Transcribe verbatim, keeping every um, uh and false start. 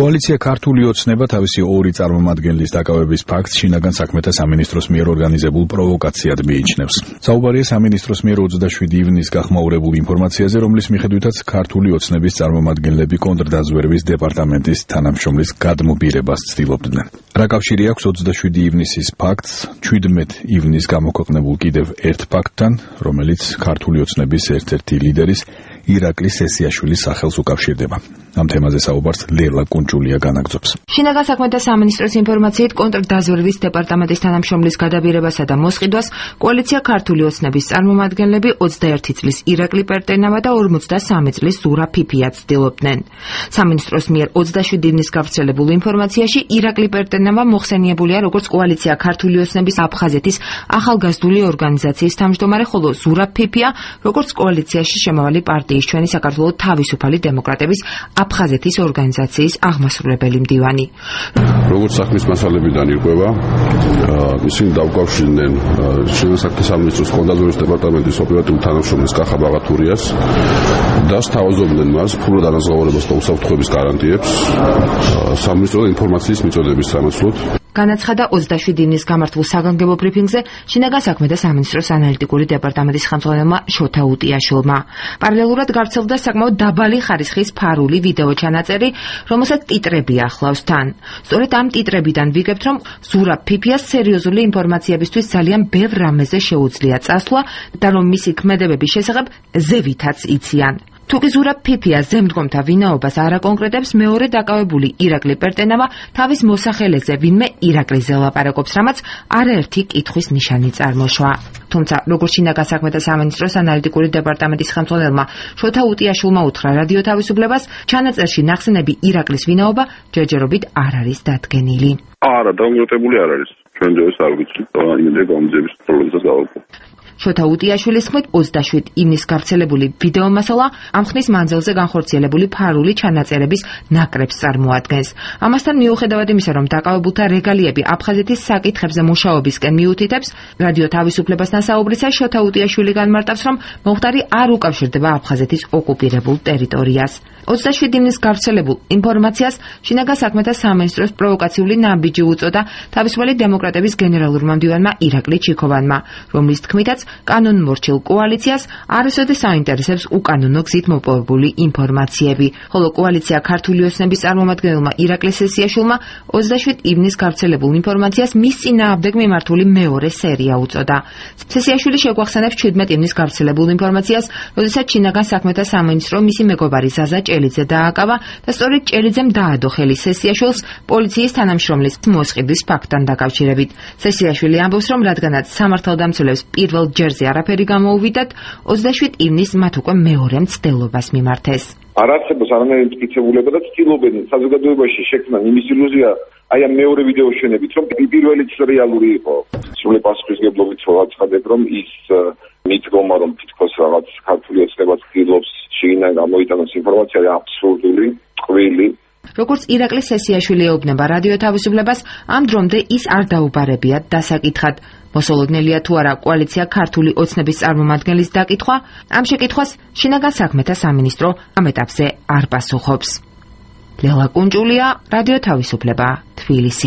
კოალიცია ქართული ოცნება თავისი ორი წარმომადგენლის დაკავების ფაქტს შინაგან საქმეთა სამინისტროს მიერ ორგანიზებულ პროვოკაციად მიიჩნევს. საუბარია სამინისტროს მიერ ოცდაშვიდი ივნისს გახმაურებულ ინფორმაციაზე, რომლის მიხედვითაც ქართული ოცნების წარმომადგენლები კონტრდაზვერვის დეპარტამენტის თანამშრომლის გადმობირებას ცდილობდნენ. რა კავშირი აქვს ოცდაშვიდი ივნისის ფაქტს ჩვიდმეტ ივნისს გამოქვეყნებულ კიდევ ერთ ფაქტთან, რომელიც ქართული ოცნების ერთ-ერთი ლიდერის ირაკლი სესიაშვილის სახელს უკავშირდება. ამ თემაზე საუბარს ლელა კუნჭულია განაგრძობს. შინაგან საქმეთა სამინისტროს ინფორმაციით კონტრდაზვერვის დეპარტამენტის თანამშრომლის გადაბირებასა და მოსყიდვას კოალიცია ქართული ოცნების წარმომადგენლები ოცდაერთი წლის ირაკლი პერტენავა და ორმოცდასამი წლის ზურაბ ფიფია ცდილობდნენ. სამინისტროს მიერ ოცდაშვიდი ივნისს გავრცელებულ ინფორმაციაში ირაკლი პერტენავა მოხსენიებულია როგორც კოალიცია ქართული ოცნების აფხაზეთის ახალგაზრდული ორგანიზაციის თავმჯდომარე, ხოლო ზურაბ ფიფია როგორც კოალიციაში შემავალი პარტიის ჩვენი საქართველოს თავისუფალი დემოკრატების აფხაზეთის ორგანიზაციის აღმასრულებელი მდივანი. როგორც საქმის მასალებიდან ირკვევა, ისინი დაუკავშირდნენ შინაგან საქმეთა სამინისტროს კონტრდაზვერვის დეპარტამენტის ოპერატიულ თანამშრომლის კახა ბაღათურიას და სთავაზობდნენ მას ფულად ანაზღაურებას და უსაფრთხოების გარანტიებს სამინისტროს ინფორმაციის მიწოდების სანაცვლოდ. განაცხადა ოცდაშვიდი ივნისს გამართულ საგანგებო ბრიფინგზე შინაგან საქმეთა სამინისტროს ანალიტიკური დეპარტამენტის ხელმძღვანელმა შოთა უტიაშვილმა. პარალელურად გავრცელდა საკმაოდ დაბალი ხარისხის ფარული ვიდეო ჩანაწერი, რომელსაც ტიტრები ახლავს თან. სწორედ ამ ტიტრებიდან ვიგებთ, რომ ზურაბ ფიფიას სერიოზული ინფორმაციებისთვის ძალიან ბევრ რამეზე შეუძლია წასვლა და რომ მისი ქმედებების შესახებ ზევითაც იციან. თუკი ზურაბ ფიფია ზემდგომთა ვინაობას არ აკონკრეტებს, მეორე დაკავებული ირაკლი პერტენავა თავის მოსახელეზე ვინმე ირაკლიზე ლაპარაკობს, რამაც არაერთი კითხვის ნიშანი წარმოშვა. თუმცა, როგორც შინაგან საქმეთა სამინისტროს ანალიტიკური დეპარტამენტის ხელმძღვანელმა შოთა უტიაშვილმა უთხრა რადიო თავისუფლებას, ჩანაწერში ნახსენები ირაკლის ვინაობა ჯერჯერობით არ არის დადგენილი. არა, დამოკიდებული არ არის. ჩვენ ჯერს არ ვიცით, იმედია გამოძიების პროცესს გავაკეთებთ. შოთა უტიაშვილის თქმით, ოცდაშვიდი ივნისს გავრცელებული ვიდეო მასალა ამ ხნის მანძილზე განხორციელებული ფარული ჩანაწერების ნაკრებს წარმოადგენს. ამასთან მიუხედავად იმისა, რომ დაკავებულთა რეგალიები აფხაზეთის საკითხებზე მუშაობისკენ მიუთითებს, რადიო თავისუფლებასთან საუბრისას შოთა უტიაშვილი განმარტავს, რომ მომხდარი არ უკავშირდება აფხაზეთის ოკუპირებულ ტერიტორიას. ოცდაშვიდი ივნისს გავრცელებულ ინფორმაციას შინაგან საქმეთა სამინისტროს პროვოკაციული ნაბიჯი უწოდა თავისუფალი დემოკრატების გენერალურმა მდივანმა ირაკლი ჩიქოვანმა, რომლის თქმითაც კანონმორჩილ კოალიციას არასოდეს აინტერესებს უკანონო გზით მოპოვებული ინფორმაციები, ხოლო კოალიცია ქართული ოცნების წარმომადგენელმა ირაკლი სესიაშვილმა ოცდაშვიდი ივნისს გავრცელებულ ინფორმაციას მის წინააღმდეგ მიმართული მეორე სერია უწოდა. სესიაშვილი შეგვახსენებს ჩვიდმეტ ივნისს გავრცელებულ ინფორმაციას, როდესაც შინაგან საქმეთა სამინისტრო მისი მეგობარი ზაზა ჭელიძე დააკავა და სწორედ ჭელიძემ დაადო ხელი სესიაშვილს პოლიციის თანამშრომლის მოსყიდვის ფაქტთან დაკავშირებით. სესიაშვილი ამბობს, რომ რადგანაც სამართალდამცველებს პირველ ჯერზე არაფერი გამოუვიდათ, ოცდაშვიდი ივნისს მათ უკვე მეორე მცდელობას მიმართეს. არ არსებობს არანაირი მტკიცებულება და ცდილობენ საზოგადოებაში შექმნან იმის ილუზია, აი ამ მეორე ვიდეოს შენებით, რომ პირველიც რეალური იყო. სრული პასუხისმგებლობით ვაცხადებ, რომ ის მიდგომა, რომ თითქოს რაღაც ქართული ოცნება ცდილობს შიგნიდან გამოიტანოს ინფორმაცია, აბსურდული, ტყვილი. როგორც ირაკლი სესიაშვილი ეუბნება რადიო თავისუფლებას, ამ დრომდე ის არ დაუბარებიათ დასაკითხად. მოსალოდნელია თუ არა კოალიცია ქართული ოცნების წარმომადგენლის დაკითხვა, ამ შეკითხვას შინაგან საქმეთა სამინისტრო ამ ეტაპზე არ პასუხობს. ლელა კუნჭულია, რადიო თავისუფლება, თბილისი.